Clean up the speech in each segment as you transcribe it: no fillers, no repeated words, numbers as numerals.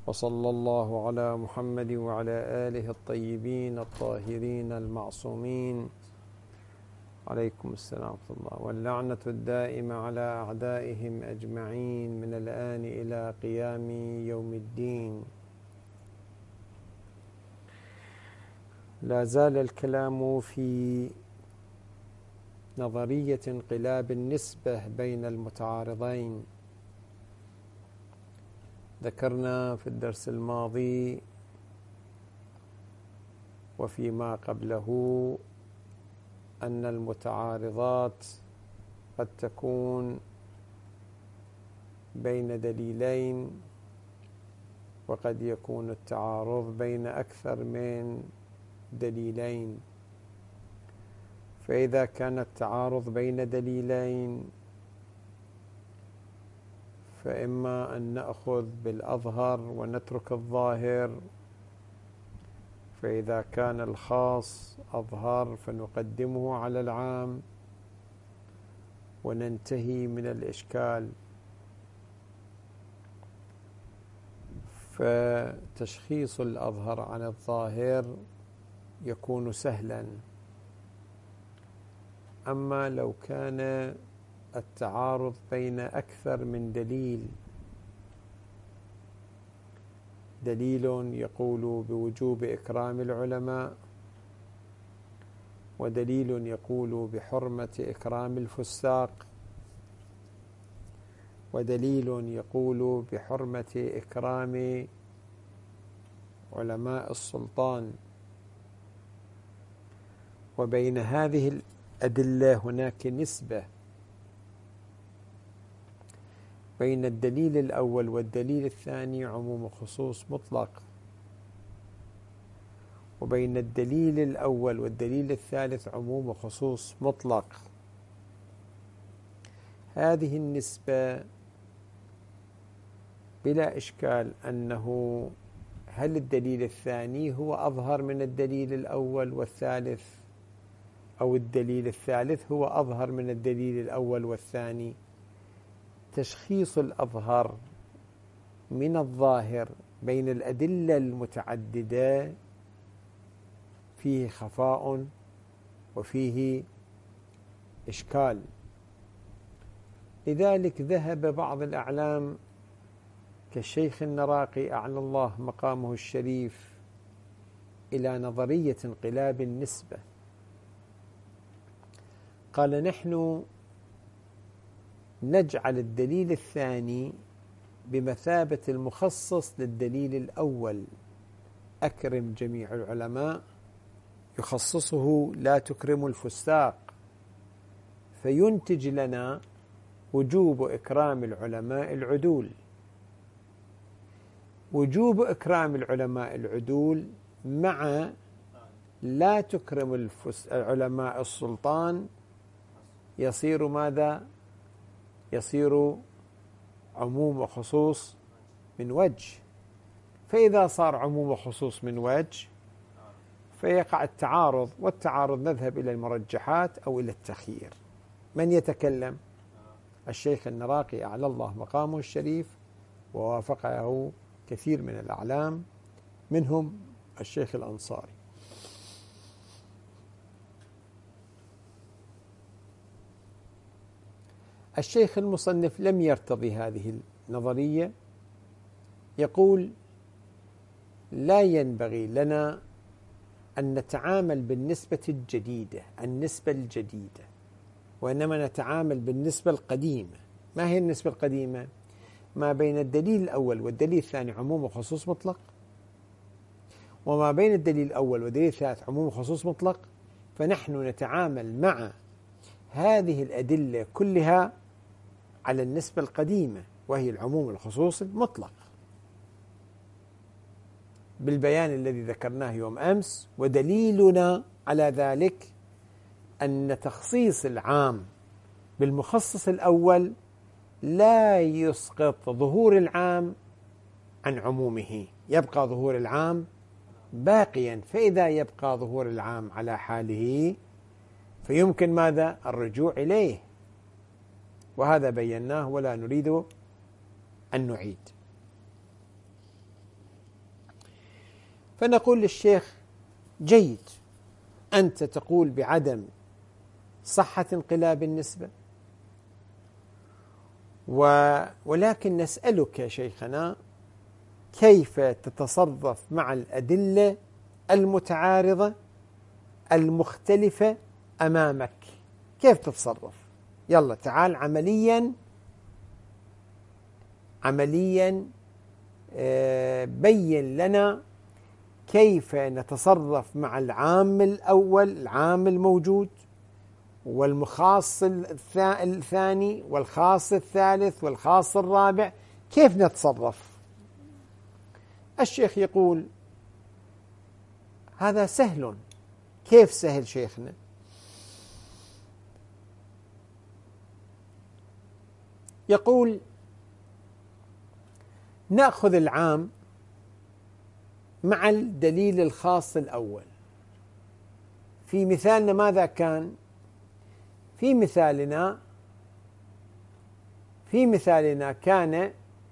وصلى الله على محمد وعلى آله الطيبين الطاهرين المعصومين. عليكم السلام ورحمة الله، واللعنة الدائمة على أعدائهم أجمعين من الآن إلى قيام يوم الدين. لا زال الكلام في نظرية انقلاب النسبة بين المتعارضين. ذكرنا في الدرس الماضي وفيما قبله أن المتعارضات قد تكون بين دليلين، وقد يكون التعارض بين أكثر من دليلين. فإذا كان التعارض بين دليلين فإما أن نأخذ بالأظهر ونترك الظاهر، فإذا كان الخاص أظهر فنقدمه على العام وننتهي من الإشكال. فتشخيص الأظهر عن الظاهر يكون سهلا. أما لو كان التعارض بين أكثر من دليل، دليل يقول بوجوب إكرام العلماء، ودليل يقول بحرمة إكرام الفساق، ودليل يقول بحرمة إكرام علماء السلطان، وبين هذه الأدلة هناك نسبة بين الدليل الأول والدليل الثاني عموم وخصوص مطلق، وبين الدليل الأول والدليل الثالث عموم وخصوص مطلق. هذه النسبة بلا إشكال أنه هل الدليل الثاني هو أظهر من الدليل الأول والثالث، أو الدليل الثالث هو أظهر من الدليل الأول والثاني. تشخيص الأظهر من الظاهر بين الأدلة المتعددة فيه خفاء وفيه إشكال. لذلك ذهب بعض الأعلام كالشيخ النراقي أعلى الله مقامه الشريف إلى نظرية انقلاب النسبة. قال: نحن نجعل الدليل الثاني بمثابة المخصص للدليل الأول. أكرم جميع العلماء، يخصصه لا تكرم الفساق، فينتج لنا وجوب إكرام العلماء العدول. وجوب إكرام العلماء العدول مع لا تكرم علماء السلطان يصير ماذا؟ يصير عموم وخصوص من وجه. فإذا صار عموم وخصوص من وجه فيقع التعارض، والتعارض نذهب إلى المرجحات أو إلى التخيير. من يتكلم؟ الشيخ النراقي أعلى الله مقامه الشريف، ووافقه كثير من الأعلام، منهم الشيخ الأنصاري. الشيخ المصنف لم يرتضي هذه النظرية، يقول: لا ينبغي لنا أن نتعامل بالنسبة الجديدة، النسبة الجديدة، وإنما نتعامل بالنسبة القديمة. ما هي النسبة القديمة؟ ما بين الدليل الأول والدليل الثاني عموم وخصوص مطلق، وما بين الدليل الأول والدليل الثالث عموم وخصوص مطلق. فنحن نتعامل مع هذه الأدلة كلها على النسبة القديمة، وهي العموم والخصوص المطلق، بالبيان الذي ذكرناه يوم أمس. ودليلنا على ذلك أن تخصيص العام بالمخصص الأول لا يسقط ظهور العام عن عمومه، يبقى ظهور العام باقيا. فإذا يبقى ظهور العام على حاله فيمكن ماذا؟ الرجوع إليه، وهذا بيناه ولا نريد أن نعيد. فنقول للشيخ: جيد، أنت تقول بعدم صحة انقلاب النسبة، ولكن نسألك شيخنا كيف تتصرف مع الأدلة المتعارضة المختلفة أمامك؟ كيف تتصرف؟ يلا تعال عمليا بين لنا كيف نتصرف مع العام الأول، العام الموجود، والمخاص الثاني، والخاص الثالث، والخاص الرابع، كيف نتصرف؟ الشيخ يقول: هذا سهل. كيف سهل شيخنا؟ يقول: نأخذ العام مع الدليل الخاص الأول. في مثالنا ماذا كان؟ في مثالنا كان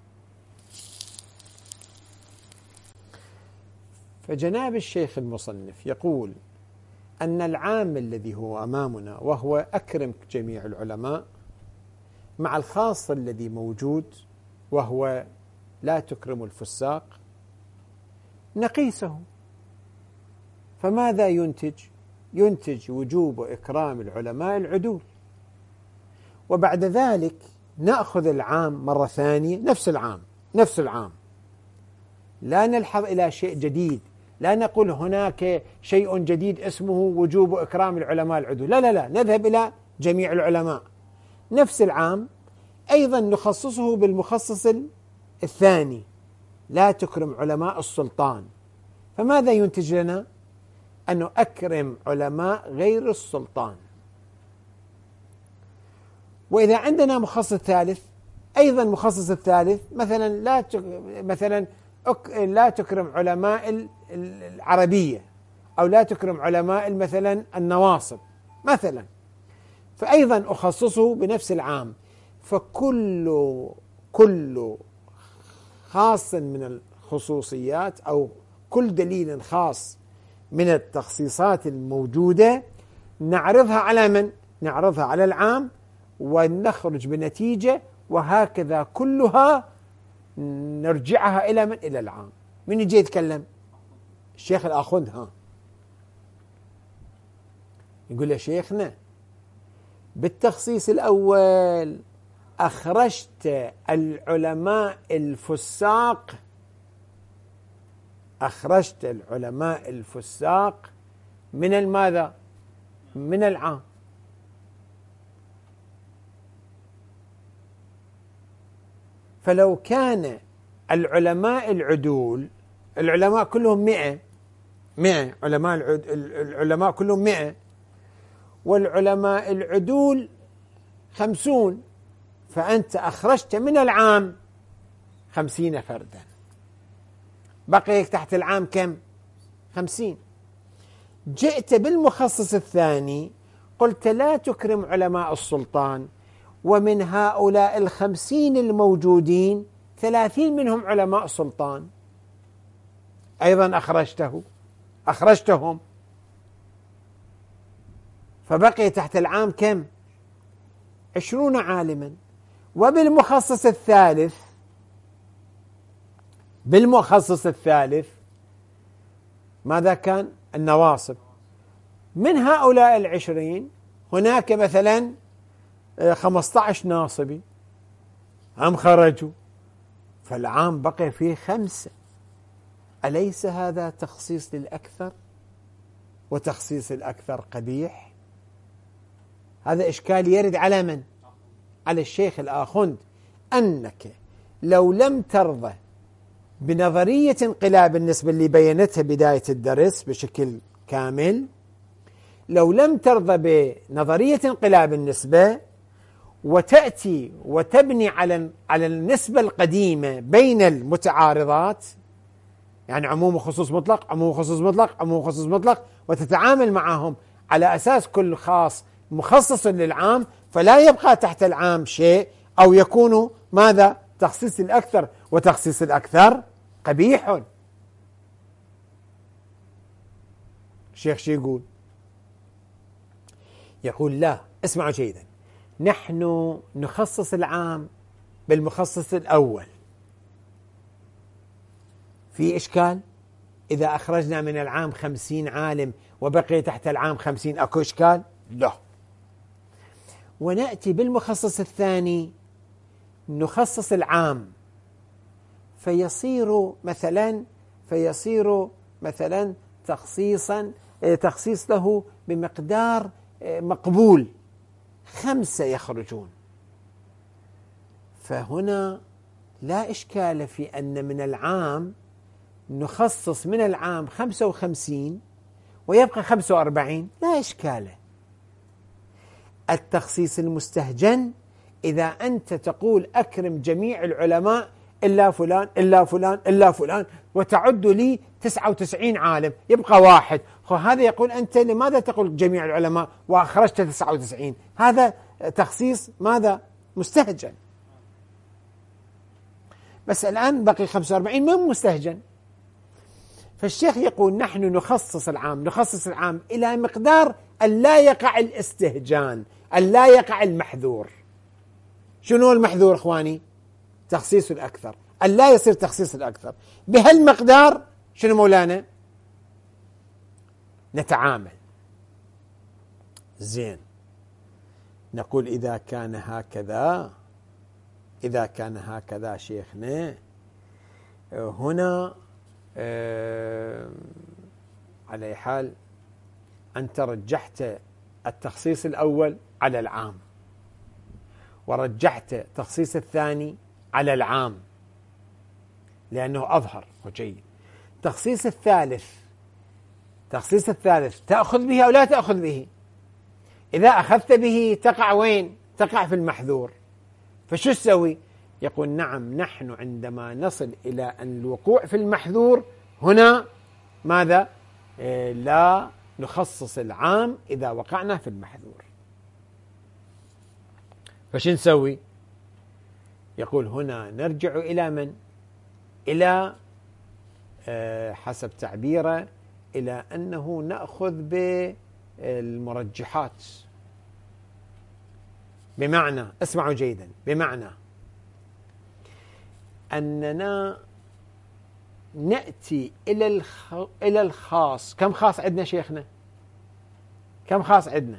فجناب الشيخ المصنف يقول أن العام الذي هو أمامنا وهو أكرم جميع العلماء مع الخاص الذي موجود وهو لا تكرم الفساق نقيسه، فماذا ينتج؟ ينتج وجوب إكرام العلماء العدول. وبعد ذلك نأخذ العام مرة ثانية، نفس العام، لا نلحظ إلى شيء جديد، لا نقول هناك شيء جديد اسمه وجوب إكرام العلماء العدول، لا، نذهب إلى جميع العلماء. نفس العام أيضا نخصصه بالمخصص الثاني، لا تكرم علماء السلطان. فماذا ينتج لنا؟ أن نكرم علماء غير السلطان. وإذا عندنا مخصص ثالث، أيضا مخصص الثالث مثلا لا تكرم علماء العربية، أو لا تكرم علماء مثلا النواصب مثلا، فأيضا أخصصه بنفس العام. فكل خاص من الخصوصيات أو كل دليل خاص من التخصيصات الموجودة نعرضها على من؟ نعرضها على العام ونخرج بنتيجة، وهكذا كلها نرجعها إلى من؟ إلى العام. من يجي يتكلم؟ الشيخ الآخوند. يقول يا شيخنا بالتخصيص الأول أخرجت العلماء الفساق من الماذا؟ من العام. فلو كان العلماء العدول، العلماء كلهم 100 العلماء كلهم 100، والعلماء العدول 50، فأنت أخرجت من العام 50 فردا، بقي تحت العام كم؟ 50. جئت بالمخصص الثاني قلت لا تكرم علماء السلطان، ومن هؤلاء 50 الموجودين 30 منهم علماء سلطان، أيضا أخرجتهم، فبقي تحت العام كم؟ 20 عالما. وبالمخصص الثالث ماذا كان؟ النواصب. من هؤلاء 20 هناك مثلا 15 ناصبي هم خرجوا، فالعام بقي فيه 5. أليس هذا تخصيص للأكثر؟ وتخصيص الأكثر قبيح. هذا إشكال يرد على من؟ على الشيخ الآخوند، أنك لو لم ترضى بنظرية انقلاب النسبة اللي بينتها بداية الدرس بشكل كامل، لو لم ترضى بنظرية انقلاب النسبة وتأتي وتبني على النسبة القديمة بين المتعارضات، يعني عموم وخصوص مطلق، عموم وخصوص مطلق، عموم وخصوص مطلق، وتتعامل معهم على أساس كل خاص مخصص للعام، فلا يبقى تحت العام شيء، أو يكون ماذا؟ تخصيص الأكثر، وتخصيص الأكثر قبيح. الشيخ شو يقول؟ يقول لا، اسمعوا جيدا، نحن نخصص العام بالمخصص الأول. في إشكال؟ إذا أخرجنا من العام 50 عالم وبقي تحت العام 50، أكو إشكال؟ لا. ونأتي بالمخصص الثاني نخصص العام فيصير مثلا تخصيص له بمقدار مقبول، 5 يخرجون. فهنا لا إشكال في أن من العام نخصص من العام 55 ويبقى 45، لا إشكال. التخصيص المستهجن إذا أنت تقول أكرم جميع العلماء إلا فلان إلا فلان إلا فلان، وتعد لي 99 عالم يبقى واحد، هذا يقول أنت لماذا تقول جميع العلماء وأخرجت 99؟ هذا تخصيص ماذا؟ مستهجن. بس الآن بقي 45 من مستهجن. فالشيخ يقول نحن نخصص العام إلى مقدار أن لا يقع الاستهجان، أن لا يقع المحذور. شنو المحذور إخواني؟ تخصيص الأكثر، أن لا يصير تخصيص الأكثر بهالمقدار. شنو مولانا؟ نتعامل زين، نقول إذا كان هكذا شيخنا، هنا على أي حال أنت رجحت التخصيص الأول على العام، ورجحت تخصيص الثاني على العام لأنه أظهر وجيد. تخصيص الثالث تأخذ به أو لا تأخذ به؟ إذا أخذت به تقع وين؟ تقع في المحذور. فشو تسوي؟ يقول نعم، نحن عندما نصل إلى أن الوقوع في المحذور هنا ماذا؟ لا نخصص العام إذا وقعنا في المحذور. فشو نسوي؟ يقول هنا نرجع إلى من؟ إلى حسب تعبيره إلى أنه نأخذ بالمرجحات. بمعنى، اسمعوا جيدا، بمعنى أننا نأتي إلى الخاص. كم خاص عندنا شيخنا؟ كم خاص عندنا؟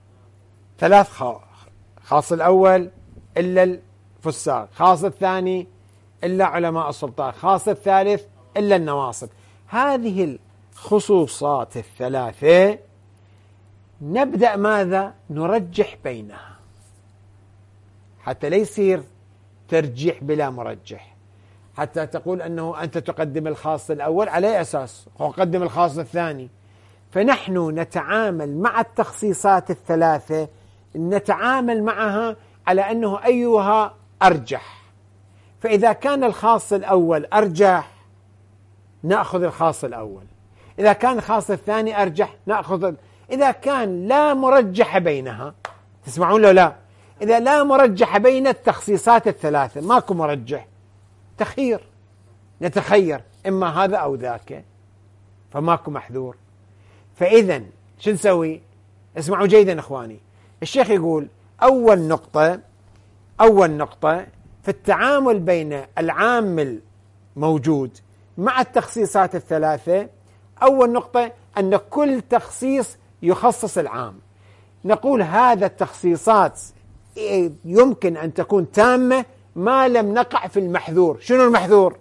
3 خاص الأول إلا الفساق، خاص الثاني إلا علماء السلطان، خاص الثالث إلا النواصب. هذه الخصوصات ال3 نبدأ ماذا؟ نرجح بينها حتى لا يصير ترجيح بلا مرجح، حتى تقول أنه أنت تقدم الخاص الأول على أساس وقدم الخاص الثاني. فنحن نتعامل مع التخصيصات ال3، نتعامل معها على أنه أيها أرجح. فإذا كان الخاص الأول أرجح نأخذ الخاص الأول، إذا كان الخاص الثاني أرجح نأخذ، إذا كان لا مرجح بينها، تسمعون له؟ لا، إذا لا مرجح بين التخصيصات ال3 ماكو مرجح، تخير، نتخير إما هذا أو ذاك، فماكو محذور. فإذا شو نسوي؟ اسمعوا جيدا إخواني، الشيخ يقول أول نقطة في التعامل بين العام الموجود مع التخصيصات ال3، أول نقطة أن كل تخصيص يخصص العام. نقول هذا التخصيصات يمكن أن تكون تامة ما لم نقع في المحذور. شنو المحذور؟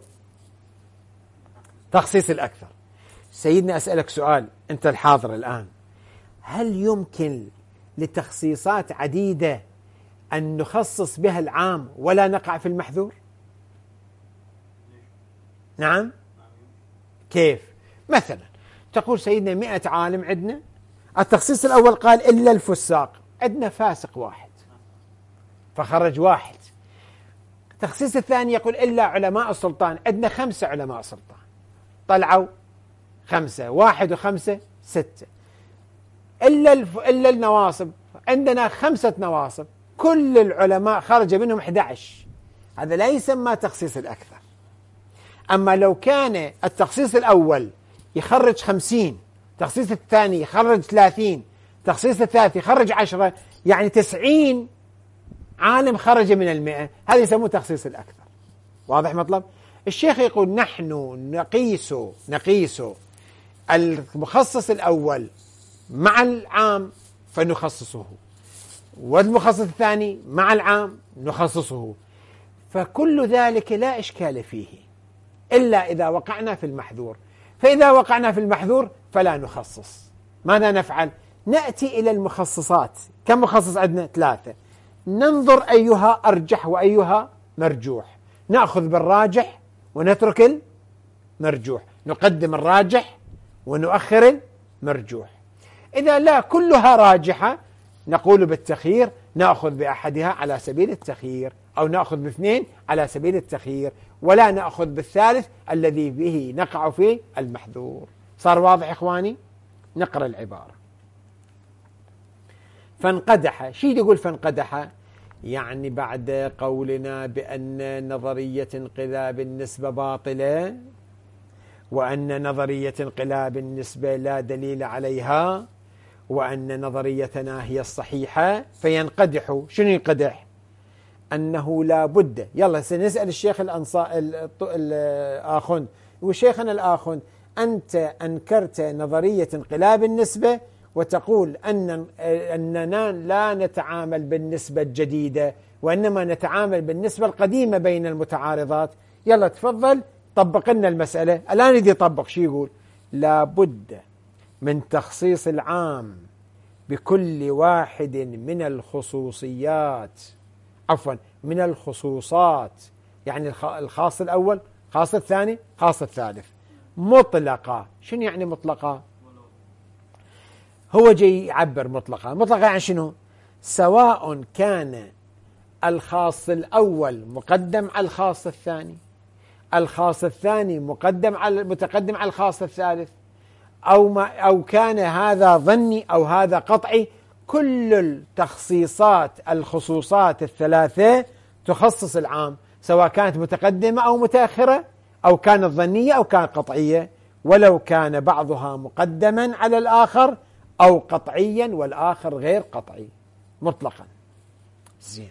تخصيص الأكثر. سيدنا أسألك سؤال، أنت الحاضر الآن، هل يمكن لتخصيصات عديدة أن نخصص بها العام ولا نقع في المحذور؟ نعم. كيف؟ مثلا تقول سيدنا 100 عالم عندنا، التخصيص الأول قال إلا الفساق، عندنا فاسق واحد فخرج واحد. التخصيص الثاني يقول إلا علماء السلطان، عندنا 5 علماء سلطان طلعوا 5، 1 و5 6. إلا النواصب، عندنا 5 نواصب، كل العلماء خرج منهم 11، هذا لا يسمى تخصيص الأكثر. أما لو كان التخصيص الأول يخرج 50 تخصيص الثاني يخرج 30، تخصيص الثالث يخرج 10، يعني 90 عالم خرج من 100. هذا يسموه تخصيص الأكثر. واضح مطلب؟ الشيخ يقول نحن نقيس المخصص الأول مع العام فنخصصه، والمخصص الثاني مع العام نخصصه، فكل ذلك لا إشكال فيه إلا إذا وقعنا في المحذور. فإذا وقعنا في المحذور فلا نخصص. ماذا نفعل؟ نأتي إلى المخصصات. كم مخصص عندنا؟ 3. ننظر أيها أرجح وأيها مرجوح، نأخذ بالراجح ونترك المرجوح، نقدم الراجح ونؤخر المرجوح. إذا لا كلها راجحة نقول بالتخيير، نأخذ بأحدها على سبيل التخيير، أو نأخذ باثنين على سبيل التخيير، ولا نأخذ بالثالث الذي به نقع في المحذور. صار واضح إخواني؟ نقرأ العبارة. فانقدح، شي يقول فانقدح؟ يعني بعد قولنا بأن نظرية انقلاب النسبة باطلة، وأن نظرية انقلاب النسبة لا دليل عليها، وأن نظريتنا هي الصحيحة، فينقدح. شنو ينقدح؟ أنه لا بد. يلا سنسأل الشيخ الآخوند، وشيخنا الآخوند أنت أنكرت نظرية انقلاب النسبة وتقول أننا لا نتعامل بالنسبة الجديدة وإنما نتعامل بالنسبة القديمة بين المتعارضات. يلا تفضل طبق لنا المسألة. الآن يدي يطبق. شو يقول؟ لا بد من تخصيص العام بكل واحد من الخصوصيات، عفوا من الخصوصات، يعني الخاص الأول، خاص الثاني، خاص الثالث، مطلقة. شنو يعني مطلقة؟ هو جاي يعبر مطلقة. مطلقة يعني شنو؟ سواء كان الخاص الأول مقدم على الخاص الثاني، الخاص الثاني متقدم على الخاص الثالث، أو كان هذا ظني أو هذا قطعي، كل التخصيصات الخصوصات الثلاثة تخصص العام، سواء كانت متقدمة أو متأخرة، أو كانت ظنية أو كانت قطعية، ولو كان بعضها مقدما على الآخر أو قطعيا والآخر غير قطعي، مطلقا. زين،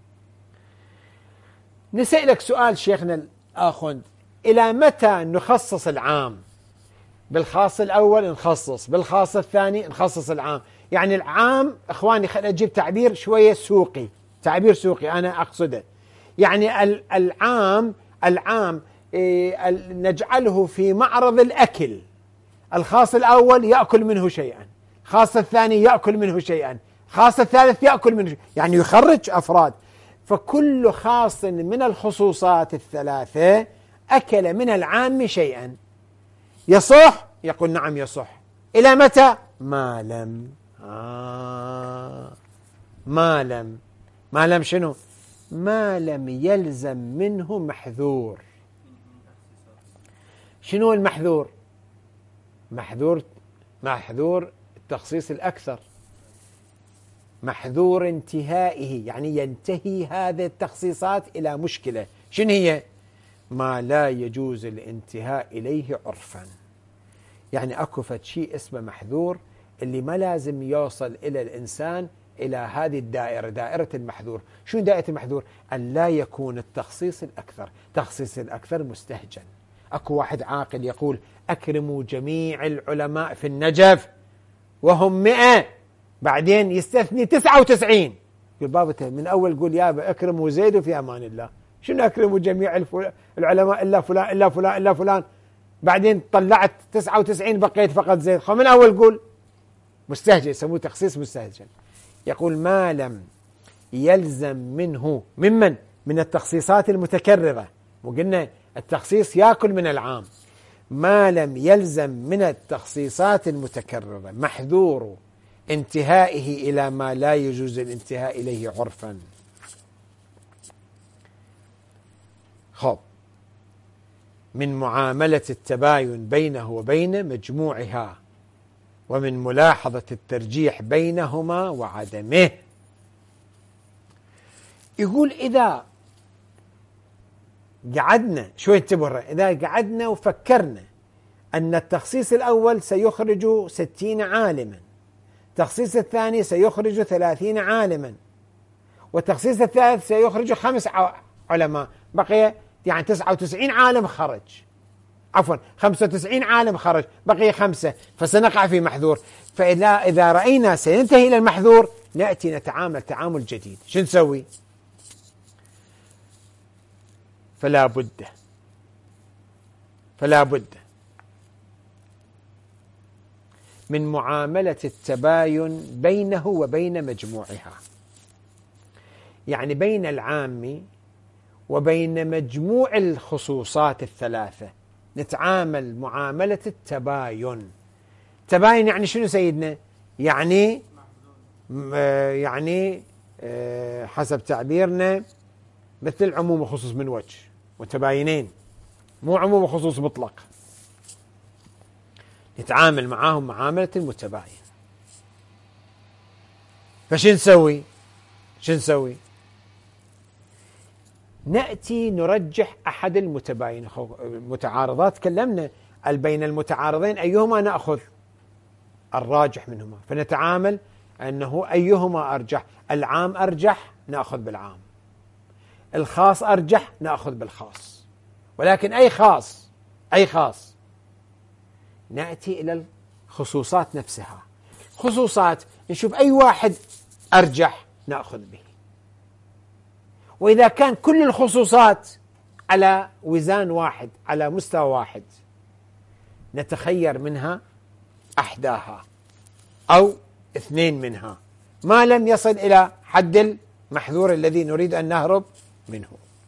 نسألك سؤال شيخنا الآخوند، إلى متى نخصص العام؟ بالخاص الأول نخصص، بالخاص الثاني نخصص العام. يعني العام إخواني، خلينا أجيب تعبير شوية سوقي، تعبير سوقي أنا أقصده. يعني العام نجعله في معرض الأكل. الخاص الأول يأكل منه شيئا، الخاص الثاني يأكل منه شيئا، الخاص الثالث يأكل منه شيئا، يعني يخرج أفراد. فكل خاص من الخصوصات الثلاثة أكل من العام شيئا. يصح؟ يقول نعم يصح. إلى متى؟ ما لم شنو؟ ما لم يلزم منه محذور. شنو المحذور؟ محذور التخصيص الأكثر، محذور انتهائه، يعني ينتهي هذه التخصيصات إلى مشكلة. شنو هي؟ ما لا يجوز الانتهاء إليه عرفا. يعني أكو شيء اسمه محذور اللي ما لازم يوصل إلى الإنسان إلى هذه الدائرة، دائرة المحذور. شو دائرة المحذور؟ أن لا يكون التخصيص الأكثر. تخصيص الأكثر مستهجن. أكو واحد عاقل يقول أكرموا جميع العلماء في النجف وهم 100، بعدين يستثني 99. بابته من أول قول يا أكرموا زيد في أمان الله. شنو أكرموا جميع العلماء إلا فلان إلا فلان إلا فلان، بعدين طلعت 99 بقيت فقط زيد. من أول قول مستهجن، يسموه تخصيص مستهجن. يقول ما لم يلزم منه، من التخصيصات المتكررة، وقلنا التخصيص يأكل من العام. ما لم يلزم من التخصيصات المتكررة محذور انتهائه إلى ما لا يجوز الانتهاء إليه عرفا. خب، من معاملة التباين بينه وبين مجموعها، ومن ملاحظة الترجيح بينهما وعدمه. يقول إذا قعدنا شوي، انتبهوا، إذا قعدنا وفكرنا أن التخصيص الأول سيخرج 60 عالما، التخصيص الثاني سيخرج 30 عالما، والتخصيص الثالث سيخرج 5 علماء، بقي يعني 99 عالم خرج، عفوا 95 عالم خرج، بقي 5، فسنقع في محذور. فإذا رأينا سينتهي إلى المحذور نأتي نتعامل تعامل جديد. شو نسوي؟ فلا بد من معاملة التباين بينه وبين مجموعها، يعني بين العام وبين مجموع الخصوصات الثلاثة نتعامل معاملة التباين. تباين يعني شنو سيدنا؟ يعني حسب تعبيرنا مثل العموم والخصوص من وجه، متباينين، مو عموم وخصوص مطلق، نتعامل معاهم معاملة المتباين. فشو نسوي؟ نأتي نرجح أحد المتباين. المتعارضات تكلمنا بين المتعارضين أيهما نأخذ؟ الراجح منهما، فنتعامل أنه أيهما أرجح، العام أرجح نأخذ بالعام، الخاص أرجح نأخذ بالخاص. ولكن أي خاص نأتي إلى الخصوصات نفسها، خصوصات نشوف أي واحد أرجح نأخذ به، وإذا كان كل الخصوصات على وزان واحد على مستوى واحد نتخير منها أحداها أو 2 منها ما لم يصل إلى حد المحذور الذي نريد أن نهرب منه.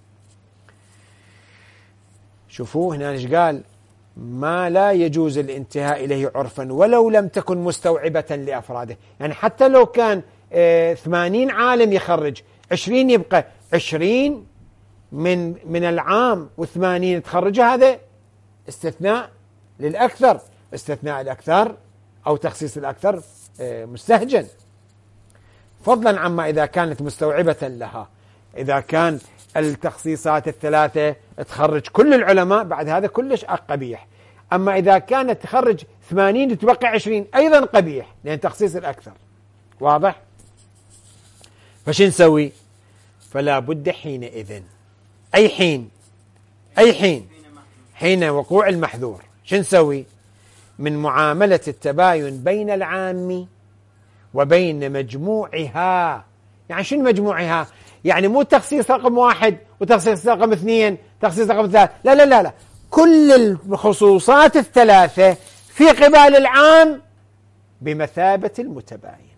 شوفوا هنا ايش قال؟ ما لا يجوز الانتهاء إليه عرفا ولو لم تكن مستوعبة لأفراده. يعني حتى لو كان 80 عالم يخرج 20 يبقى 20 من العام و80 تخرجها، هذا استثناء للأكثر. استثناء الأكثر أو تخصيص الأكثر مستهجن، فضلا عما إذا كانت مستوعبة لها. إذا كان التخصيصات الثلاثة تخرج كل العلماء بعد هذا كلش قبيح، أما إذا كانت تخرج 80 تبقى 20 أيضا قبيح، لأن تخصيص الأكثر. واضح؟ فشو نسوي؟ فلا بد حينئذ، أي حين حين وقوع المحذور، شو نسوي؟ من معاملة التباين بين العام وبين مجموعها. يعني شنو مجموعها؟ يعني مو تخصيص رقم 1 وتخصيص رقم 2 تخصيص رقم 3، لا، كل الخصوصات الثلاثة في قبال العام بمثابة المتباين.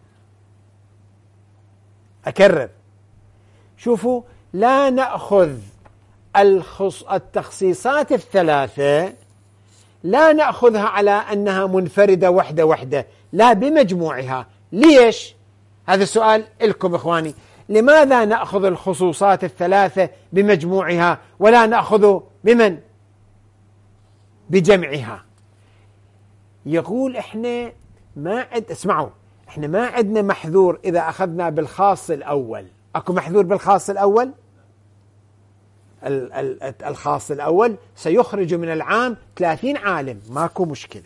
أكرر، شوفوا، لا نأخذ التخصيصات الثلاثة، لا نأخذها على أنها منفردة وحدة، لا، بمجموعها. ليش؟ هذا السؤال لكم إخواني. لماذا نأخذ الخصوصات الثلاثة بمجموعها ولا نأخذ بمن؟ بجمعها. يقول إحنا اسمعوا، إحنا ما عندنا محذور إذا أخذنا بالخاص الأول. أكو محذور بالخاص الأول؟ الخاص الأول سيخرج من العام 30 عالم، ماكو مشكلة.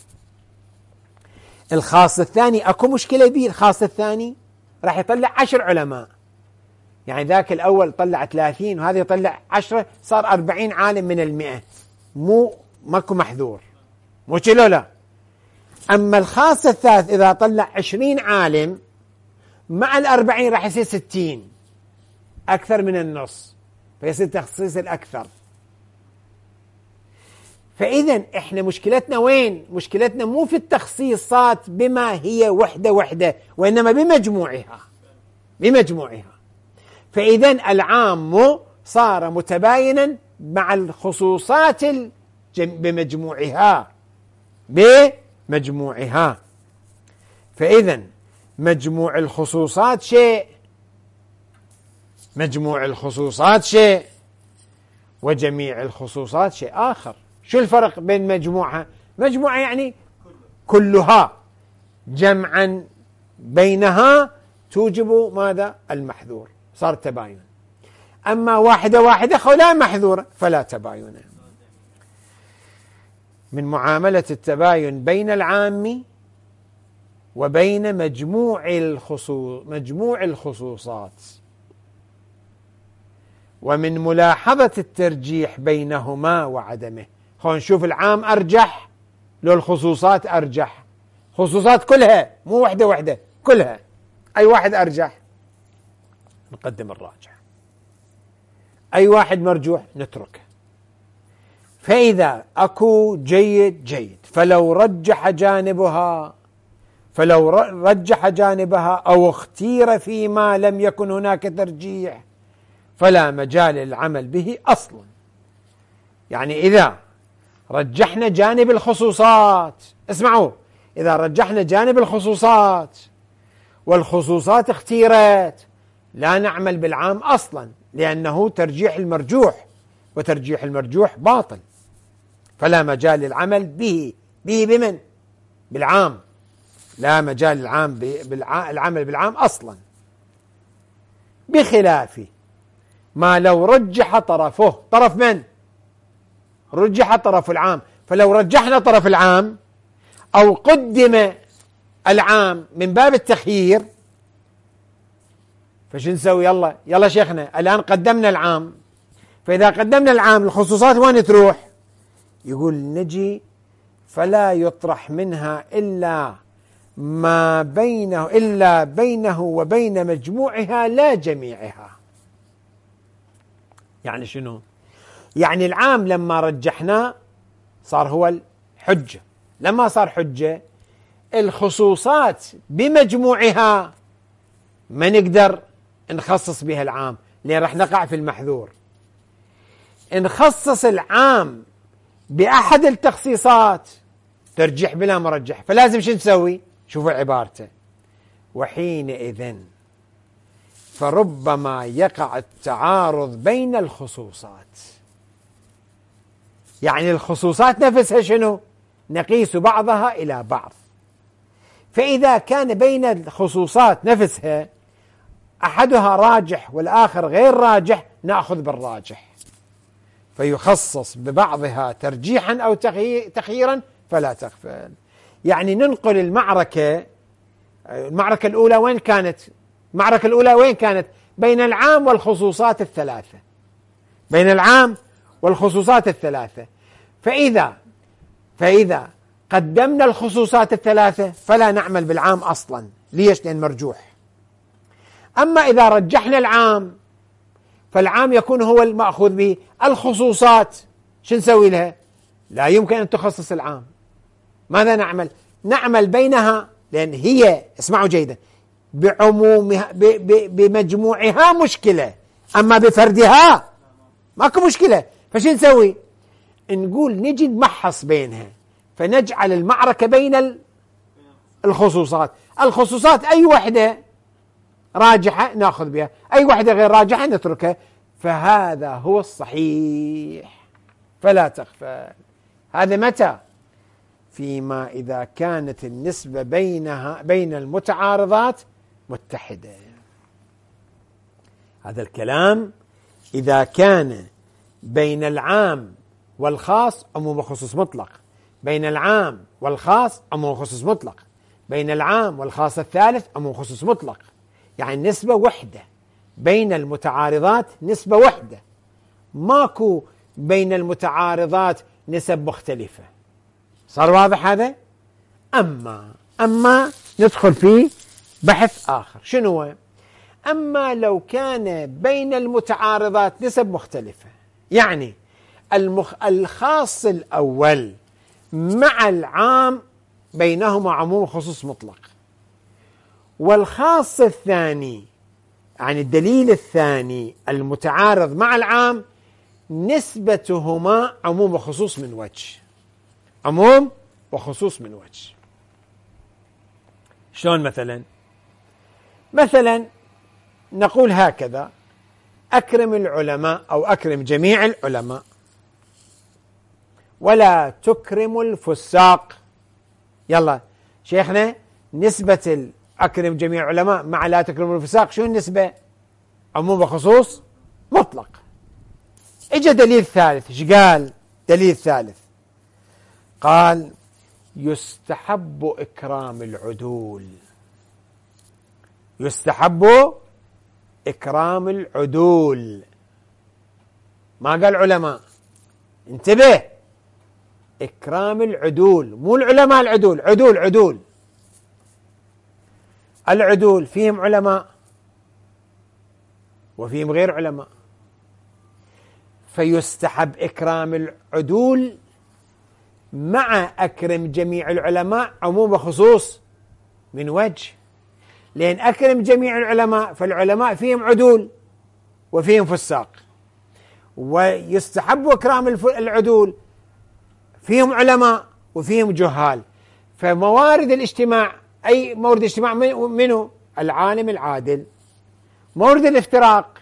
الخاص الثاني أكو مشكلة به، الخاص الثاني راح يطلع 10 علماء، يعني ذاك الأول طلع 30 وهذا يطلع 10، صار 40 عالم من 100، ماكو محذور، مو كده لا. أما الخاص الثالث إذا طلع 20 عالم مع 40 راح يصير 60، أكثر من النص، فيصير تخصيص الأكثر. فإذا إحنا مشكلتنا وين؟ مشكلتنا مو في التخصيصات بما هي وحدة، وإنما بمجموعها. فإذا العام صار متباينا مع الخصوصات بمجموعها. فإذا مجموع الخصوصات شيء، وجميع الخصوصات شيء آخر. شو الفرق بين مجموعة يعني كلها، جمعا بينها توجب ماذا؟ المحذور، صار تباين. أما واحدة خلا محذورة فلا تباين. من معاملة التباين بين العام وبين مجموع الخصوصات، ومن ملاحظة الترجيح بينهما وعدمه. خلينا نشوف العام أرجح لو الخصوصات أرجح، خصوصات كلها مو وحدة وحدة كلها، أي واحد أرجح نقدم الراجح، أي واحد مرجوح نتركه. فإذا أكو جيد فلو رجح جانبها أو اختير فيما لم يكن هناك ترجيح فلا مجال للعمل به أصلا. يعني إذا رجحنا جانب الخصوصات، اسمعوا، إذا رجحنا جانب الخصوصات والخصوصات اختيرت لا نعمل بالعام أصلا، لأنه ترجيح المرجوح، وترجيح المرجوح باطل، فلا مجال للعمل به بمن؟ بالعام، لا مجال العمل بالعام أصلا، بخلاف ما لو رجح طرفه، طرف من؟ رجح طرف العام، فلو رجحنا طرف العام أو قدم العام من باب التخيير فش نسوي؟ يلا شيخنا الآن قدمنا العام، فإذا قدمنا العام الخصوصات وين تروح؟ يقول نجي فلا يطرح منها إلا بينه وبين مجموعها لا جميعها. يعني شنو؟ يعني العام لما رجحناه صار هو الحجة، لما صار حجة الخصوصات بمجموعها ما نقدر نخصص بها العام، لأن رح نقع في المحذور. نخصص العام بأحد التخصيصات ترجح بلا مرجح، فلازم شو نسوي؟ شوفوا عبارته: وحينئذ فربما يقع التعارض بين الخصوصات. يعني الخصوصات نفسها شنو؟ نقيس بعضها إلى بعض، فإذا كان بين الخصوصات نفسها أحدها راجح والآخر غير راجح نأخذ بالراجح، فيخصص ببعضها ترجيحا أو تخييرا فلا تغفل. يعني ننقل المعركة الأولى وين كانت؟ المعركة الأولى وين كانت؟ بين العام والخصوصات الثلاثة، بين العام والخصوصات الثلاثة. فإذا قدمنا الخصوصات الثلاثة فلا نعمل بالعام أصلا. ليش؟ لأن مرجوح. أما إذا رجحنا العام فالعام يكون هو المأخوذ به، الخصوصات شو نسوي لها؟ لا يمكن أن تخصص العام. ماذا نعمل؟ نعمل بينها، لأن هي، اسمعوا جيدا، بعمومها بمجموعها مشكلة، أما بفردها ماكو مشكلة. فشو نسوي؟ نقول نجي نمحص بينها، فنجعل المعركة بين الخصوصات. الخصوصات أي وحدة راجحة نأخذ بها، أي وحدة غير راجحة نتركها، فهذا هو الصحيح فلا تغفل. هذا متى؟ فيما إذا كانت النسبة بين المتعارضات متحدة. هذا الكلام إذا كان بين العام والخاص عموم وخصوص مطلق، بين العام والخاص عموم وخصوص مطلق، بين العام والخاص الثالث عموم وخصوص مطلق. يعني نسبة وحدة بين المتعارضات، نسبة وحدة، ماكو بين المتعارضات نسب مختلفة. صار واضح هذا؟ أما ندخل في بحث آخر. شنو هو؟ أما لو كان بين المتعارضات نسب مختلفة، يعني الخاص الأول مع العام بينهما عموم خصوص مطلق، والخاص الثاني يعني الدليل الثاني المتعارض مع العام نسبتهما عموم وخصوص من وجه، عموم وخصوص من وجه. شلون مثلا نقول هكذا: أكرم العلماء أو أكرم جميع العلماء ولا تكرم الفساق. يلا شيخنا، نسبة أكرم جميع العلماء مع لا تكرم الفساق شو النسبة؟ عموم وخصوص مطلق. اجى دليل ثالث، ايش قال؟ دليل ثالث: قال يستحب إكرام العدول. يستحب إكرام العدول، ما قال علماء، انتبه، إكرام العدول، مو العلماء العدول، عدول عدول. العدول فيهم علماء وفيهم غير علماء، فيستحب إكرام العدول مع أكرم جميع العلماء عموم وخصوص من وجه، لأن أكرم جميع العلماء فالعلماء فيهم عدول وفيهم فساق، ويستحب إكرام العدول فيهم علماء وفيهم جهال. فموارد الاجتماع، أي مورد اجتماع منه؟ العالم العادل. مورد الافتراق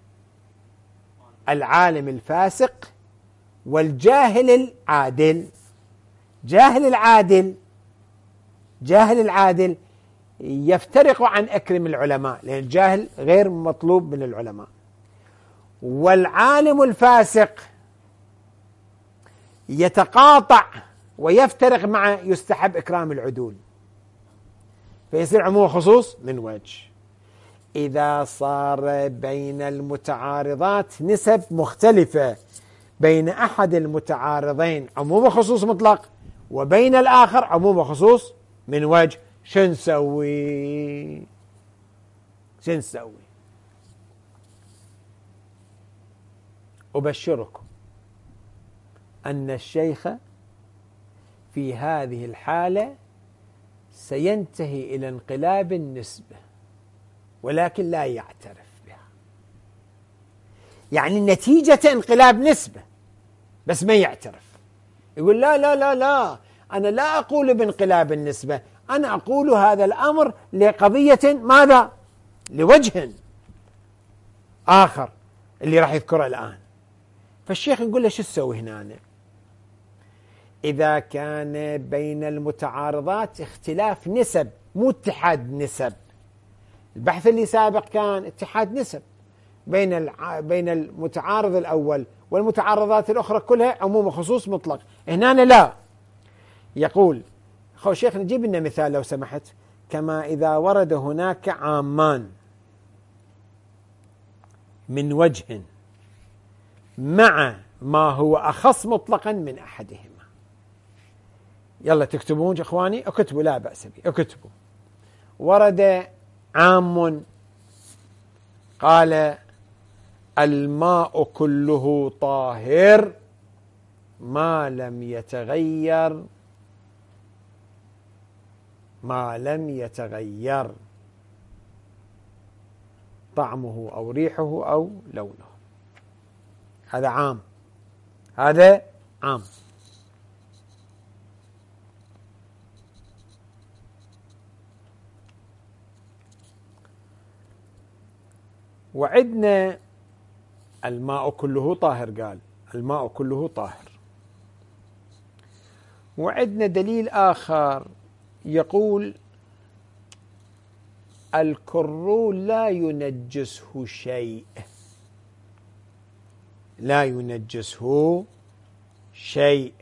العالم الفاسق والجاهل العادل. جاهل العادل يفترق عن أكرم العلماء، لأن الجاهل غير مطلوب من العلماء. والعالم الفاسق يتقاطع ويفترق مع يستحب إكرام العدول، فيصير عموم خصوص من وجه. إذا صار بين المتعارضات نسب مختلفة، بين أحد المتعارضين عموم خصوص مطلق وبين الآخر عموم خصوص من وجه، شو نسوي؟ أبشركم أن الشيخ في هذه الحالة سينتهي إلى انقلاب النسبة، ولكن لا يعترف بها. يعني نتيجة انقلاب نسبة بس ما يعترف، يقول لا لا لا لا، أنا لا أقول بانقلاب النسبة، أنا أقول هذا الأمر لقضية ماذا؟ لوجه آخر اللي راح يذكره الآن. فالشيخ يقول له شو تسوي هنا؟ إذا كان بين المتعارضات اختلاف نسب مو اتحاد نسب، البحث اللي سابق كان اتحاد نسب بين المتعارض الأول والمتعارضات الأخرى كلها عموم وخصوص مطلق، هنا لا. يقول شيخ نجيب لنا مثال لو سمحت، كما إذا ورد هناك عامان من وجه مع ما هو أخص مطلقا من أحدهما. يلا تكتبون إخواني، اكتبوا لا بأس به، اكتبوا. ورد عام قال الماء كله طاهر ما لم يتغير طعمه أو ريحه أو لونه. هذا عام. وعدنا الماء كله طاهر، قال الماء كله طاهر. وعدنا دليل آخر يقول الكر لا ينجسه شيء،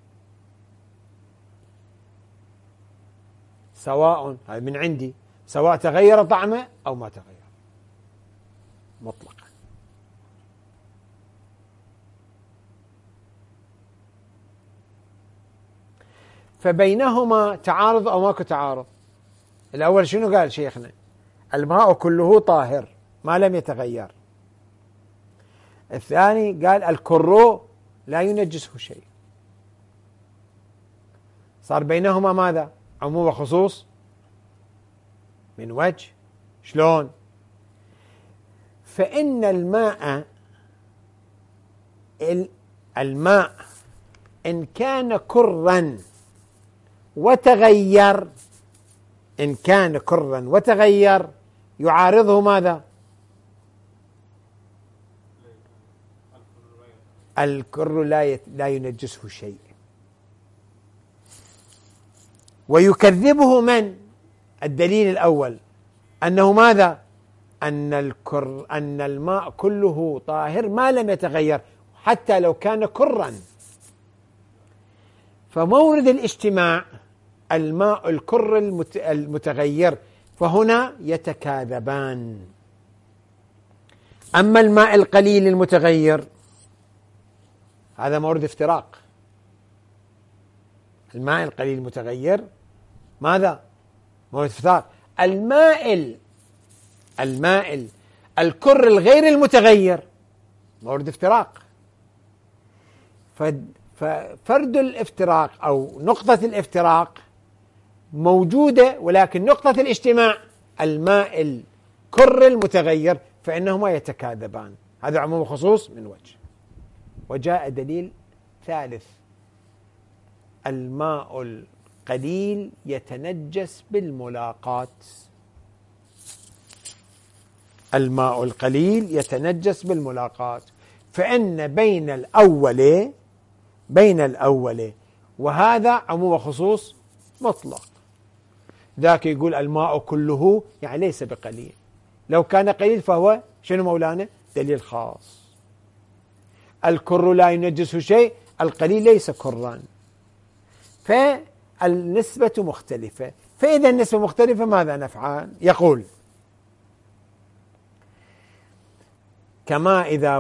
سواء، هذا من عندي، سواء تغير طعمه أو ما تغير مطلقا. فبينهما تعارض أو ماكو تعارض؟ الأول شنو قال شيخنا؟ الماء كله طاهر ما لم يتغير. الثاني قال الكر لا ينجسه شيء. صار بينهما ماذا؟ عموم وخصوص من وجه. شلون؟ فإن الماء إن كان كرا وتغير يعارضه ماذا؟ الكر لا ينجسه شيء. ويكذبه من؟ الدليل الأول أنه ماذا؟ أن الماء كله طاهر ما لم يتغير حتى لو كان كرا. فمورد الاجتماع الماء الكر المتغير، فهنا يتكاذبان. أما الماء القليل المتغير هذا مورد افتراق. الماء القليل المتغير ماذا؟ مورد افتراق. الماء الكر الغير المتغير مورد افتراق. ففرد الافتراق أو نقطة الافتراق موجودة، ولكن نقطة الاجتماع الماء الكر المتغير، فإنهما يتكاذبان. هذا عموم وخصوص من وجه. وجاء دليل ثالث: الماء القليل يتنجس بالملاقات. الماء القليل يتنجس بالملاقات، فإن بين الأول وهذا عموم وخصوص مطلق. ذاك يقول الماء كله، يعني ليس بقليل. لو كان قليل فهو شنو مولانا؟ دليل خاص. الكر لا ينجسه شيء، القليل ليس كرا، فالنسبة مختلفة. فإذا النسبة مختلفة ماذا نفعل؟ يقول: كما إذا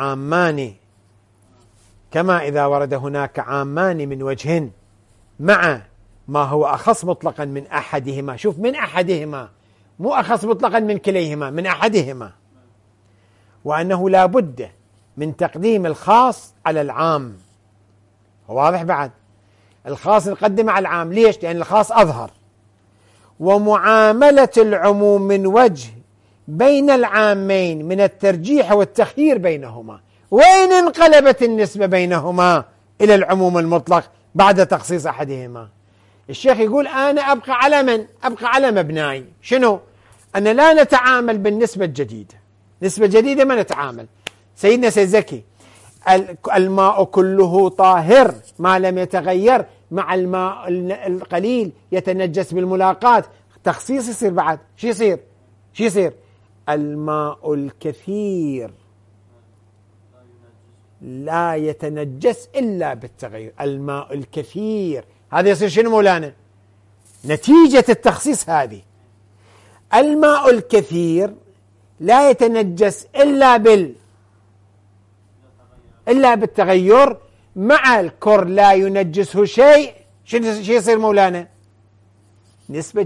ورد هناك عامان من وجه مع ما هو أخص مطلقا من أحدهما. شوف، من أحدهما، مو أخص مطلقا من كليهما، من أحدهما. وأنه لا بد من تقديم الخاص على العام. واضح؟ بعد الخاص نقدم على العام. ليش؟ لأن الخاص أظهر. ومعاملة العموم من وجه بين العامين من الترجيح والتخيير بينهما. وين انقلبت النسبة بينهما إلى العموم المطلق بعد تخصيص أحدهما؟ الشيخ يقول: أنا أبقى على من؟ أبقى على مبناي. شنو؟ أن لا نتعامل بالنسبة الجديدة. نسبة جديدة ما نتعامل. سيدنا سيد زكي: الماء كله طاهر ما لم يتغير، مع الماء القليل يتنجس بالملاقات. تخصيص يصير بعد. شو يصير؟ الماء الكثير لا يتنجس إلا بالتغير. الماء الكثير هذا يصير شنو مولانا؟ نتيجة التخصيص هذه. الماء الكثير لا يتنجس إلا بالتغير، مع الكر لا ينجسه شيء. شو يصير مولانا؟ نسبة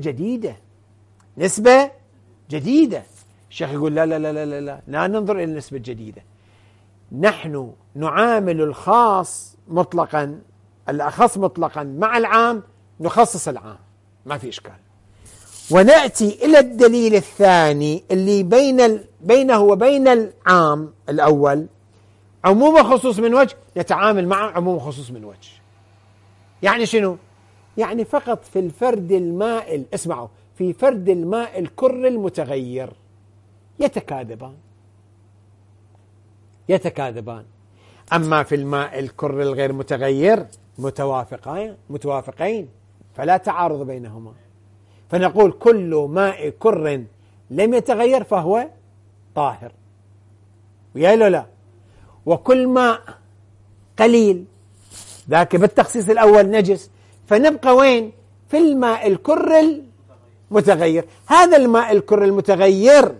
جديدة. الشيخ يقول: لا لا لا لا لا لا ننظر إلى النسبة الجديدة. نحن نعامل الخاص مطلقا، الأخص مطلقا مع العام، نخصص العام، ما في إشكال. ونأتي إلى الدليل الثاني اللي بينه وبين العام الأول عموم وخصوص من وجه، يتعامل مع عموم وخصوص من وجه. يعني شنو؟ يعني فقط في الفرد المائل، اسمعوا، في فرد الماء الكر المتغير يتكاذبان. أما في الماء الكر الغير متغير متوافقين، فلا تعارض بينهما. فنقول: كل ماء كر لم يتغير فهو طاهر، ويا لا. وكل ماء قليل ذاك بالتخصيص الأول نجس. فنبقى وين؟ في الماء الكر المتغير. هذا الماء الكر المتغير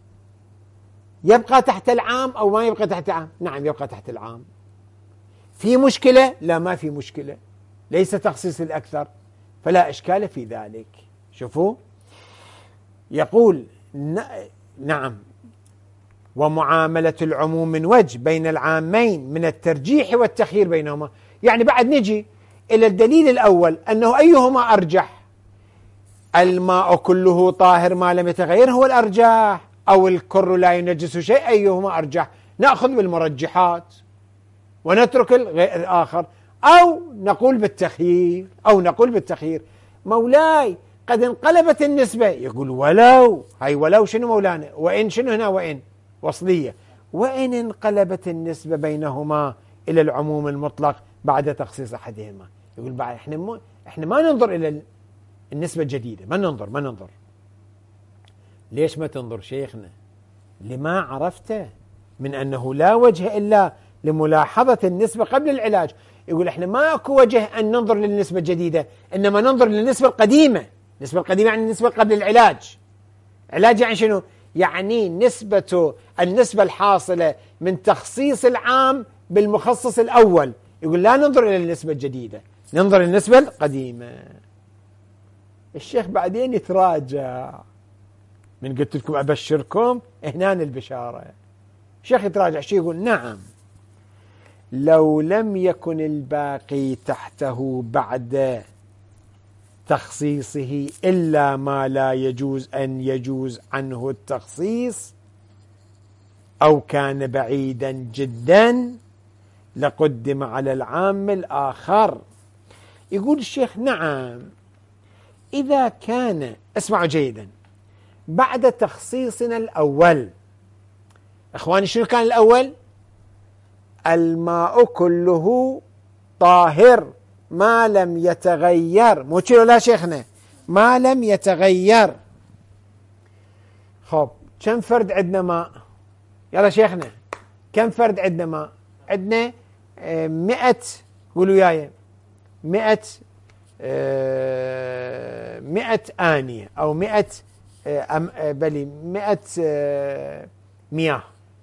يبقى تحت العام أو ما يبقى تحت العام؟ نعم، يبقى تحت العام. في مشكلة؟ لا، ما في مشكلة، ليس تخصيص الأكثر، فلا إشكال في ذلك. شوفوا، يقول: نعم، ومعاملة العموم من وجه بين العامين من الترجيح والتخيير بينهما. يعني بعد نجي إلى الدليل الأول أنه أيهما أرجح؟ الماء كله طاهر ما لم يتغير هو الأرجح، أو الكر لا ينجس شيء، أيهما أرجح؟ نأخذ بالمرجحات ونترك الآخر، أو نقول بالتخيير. مولاي قد انقلبت النسبة. يقول: ولو شنو مولانا؟ وإن شنو هنا؟ وإن وصلية. وإن انقلبت النسبة بينهما إلى العموم المطلق بعد تخصيص أحدهما. يقول: بعد إحنا ما ننظر إلى النسبة الجديدة، ما ننظر. ليش ما تنظر شيخنا؟ لما عرفت من أنه لا وجه إلا لملاحظة النسبة قبل العلاج. يقول احنا ما اكو وجه أن ننظر للنسبة الجديدة، إنما ننظر للنسبة القديمة. النسبة القديمة يعني النسبة قبل العلاج. علاج يعني شنو؟ يعني النسبة الحاصلة من تخصيص العام بالمخصص الأول. يقول لا ننظر إلى النسبة الجديدة، ننظر للنسبة القديمة. الشيخ بعدين يتراجع، من قلت لكم أبشركم هنا البشارة. الشيخ يتراجع، شو يقول؟ نعم، لو لم يكن الباقي تحته بعد تخصيصه إلا ما لا يجوز أن يجوز عنه التخصيص أو كان بعيدا جدا لقدم على العام الآخر. يقول الشيخ نعم، إذا كان، اسمعوا جيدا، بعد تخصيصنا الأول، إخواني شنو كان الأول؟ الماء كله طاهر ما لم يتغير، مو كيلو لا شيخنا، ما لم يتغير. خب كم فرد عندنا ماء؟ يلا شيخنا، كم فرد عندنا ماء؟ عندنا 100، قولوا وياي، 100 آنية أو 100 بلي 100 مياه.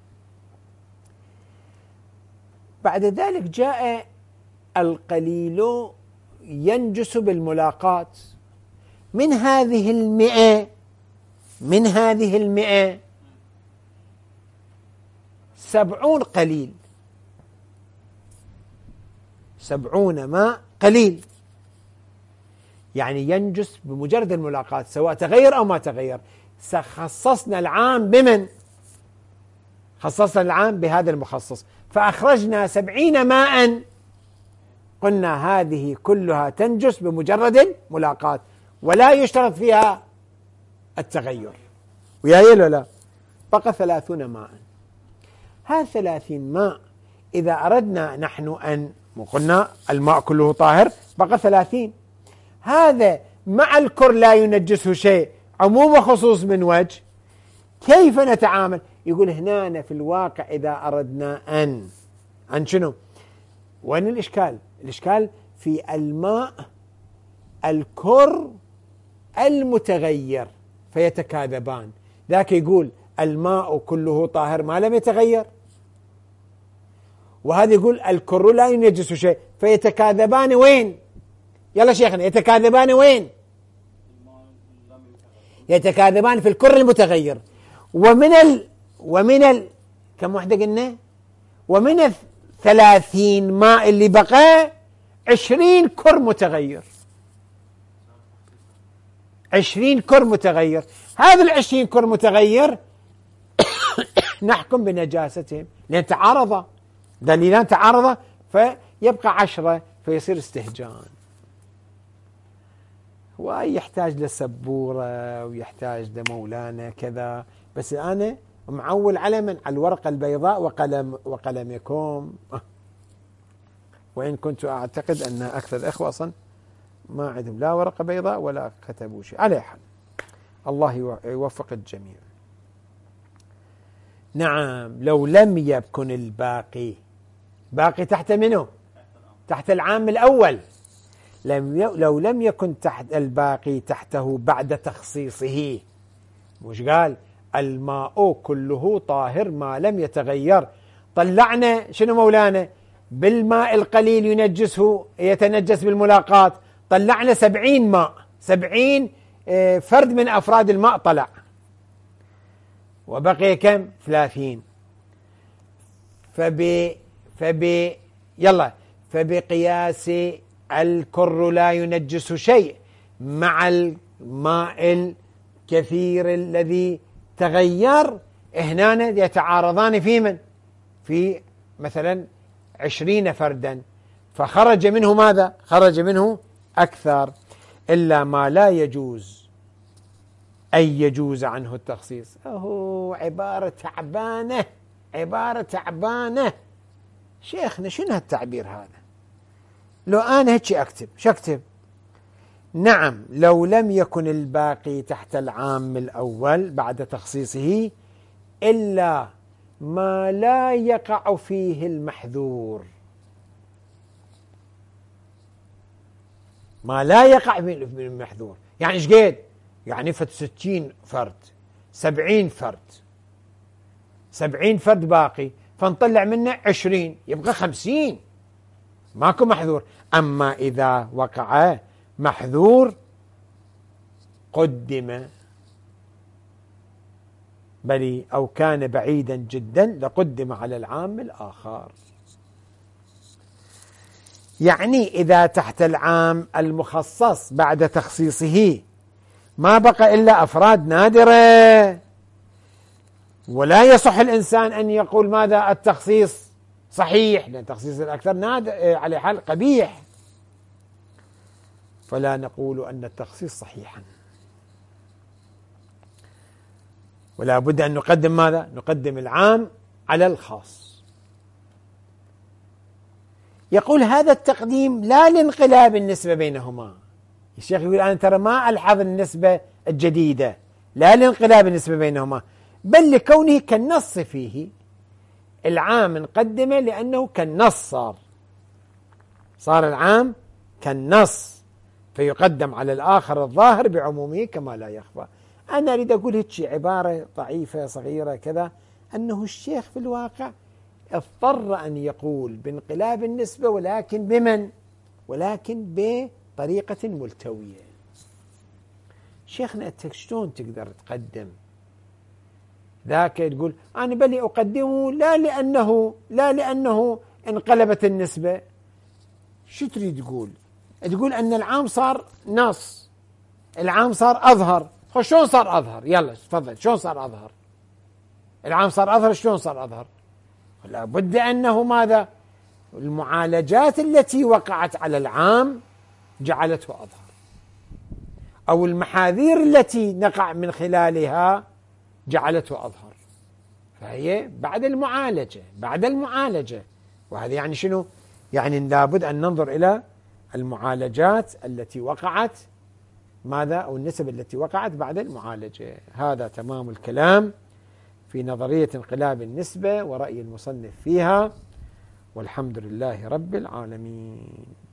بعد ذلك جاء القليل ينجس بالملاقاة. من هذه 70 قليل، 70 ماء قليل، يعني ينجس بمجرد الملاقاة سواء تغير أو ما تغير. خصصنا العام بمن؟ خصصنا العام بهذا المخصص، فأخرجنا 70 ماء، قلنا هذه كلها تنجس بمجرد الملاقاة ولا يشترط فيها التغير. وياي لا؟ بقى 30 ماء. هذا 30 ماء إذا أردنا نحن أن، قلنا الماء كله طاهر، بقى 30، هذا مع الكر لا ينجسه شيء، عموم وخصوص من وجه. كيف نتعامل؟ يقول هنا في الواقع إذا أردنا أن شنو؟ وين الإشكال؟ الإشكال في الماء الكر المتغير فيتكاذبان. ذاك يقول الماء كله طاهر ما لم يتغير، وهذا يقول الكر لا ينجس شيء، فيتكاذبان وين؟ يلا شيخنا، يتكاذبان وين؟ يتكاذبان في الكر المتغير. ومن كم وحدة قلنا؟ ومن 30 ماء اللي بقى 20 كر متغير، 20 كر متغير. هذا 20 كر متغير نحكم بنجاستهم لأن تعارض، دليلان تعارض، فيبقى 10 فيصير استهجان. ويحتاج لسبورة ويحتاج لمولانا كذا، بس أنا معول على من؟ على الورقة البيضاء وقلمكم. وإن كنت أعتقد أن أكثر الأخوة أصلا ما عندهم لا ورقة بيضاء ولا كتبوا شيء. على حال الله يوفق الجميع. نعم، لو لم يكن الباقي، باقي تحت منه؟ تحت العام الأول. لو لم يكن تحت الباقي تحته بعد تخصيصه، مش قال الماء كله طاهر ما لم يتغير؟ طلعنا شنو مولانا؟ بالماء القليل يتنجس بالملاقات، طلعنا 70 ماء، 70 فرد من أفراد الماء طلع، وبقي كم؟ 30. فبقياس الكر لا ينجس شيء مع الماء الكثير الذي تغير، هنا يتعارضان في من؟ في مثلا 20 فردا، فخرج منه ماذا؟ خرج منه أكثر، إلا ما لا يجوز أن يجوز عنه التخصيص. عبارة تعبانة، عبارة تعبانة. شيخنا شنو هالتعبير هذا؟ لو أنا هيك أكتب، شو أكتب؟ نعم، لو لم يكن الباقي تحت العام الأول بعد تخصيصه إلا ما لا يقع فيه المحذور. ما لا يقع من المحذور. يعني ايش قد؟ يعني 60 فرد 70 فرد 70 فرد باقي، فنطلع منه 20 يبقى 50 ماكو محذور. أما إذا وقع محذور قدم، بل أو كان بعيدا جدا لقدم على العام الآخر. يعني إذا تحت العام المخصص بعد تخصيصه ما بقى إلا أفراد نادرة، ولا يصح الإنسان أن يقول ماذا التخصيص صحيح، لأن تخصيص الأكثر نادر على حال قبيح، فلا نقول أن التخصيص صحيحا. ولا بد أن نقدم ماذا؟ نقدم العام على الخاص. يقول هذا التقديم لا لانقلاب النسبة بينهما. الشيخ يقول أنا ترى ما ألحظ النسبة الجديدة، لا لانقلاب النسبة بينهما، بل لكونه كالنص فيه. العام نقدمه لأنه كالنص، صار العام كالنص، فيقدم على الآخر الظاهر بعمومه كما لا يخفى. أنا أريد أقول هيك عبارة ضعيفة صغيرة كذا، أنه الشيخ في الواقع اضطر أن يقول بانقلاب النسبة، ولكن بمن؟ ولكن بطريقة ملتوية. شيخنا أنت شلون تقدر تقدم ذاك تقول أنا بلي أقدمه لا لأنه انقلبت النسبة؟ شو تريد تقول؟ تقول أن العام صار نص، العام صار أظهر. شلون صار أظهر؟ يلا تفضل، شلون صار أظهر؟ العام صار أظهر، شلون صار أظهر؟ لا بد أنه ماذا؟ المعالجات التي وقعت على العام جعلته أظهر، أو المحاذير التي نقع من خلالها جعلته أظهر، فهي بعد المعالجة. وهذا يعني شنو؟ يعني لابد أن ننظر إلى المعالجات التي وقعت ماذا، أو النسب التي وقعت بعد المعالجة. هذا تمام الكلام في نظرية انقلاب النسبة ورأي المصنف فيها، والحمد لله رب العالمين.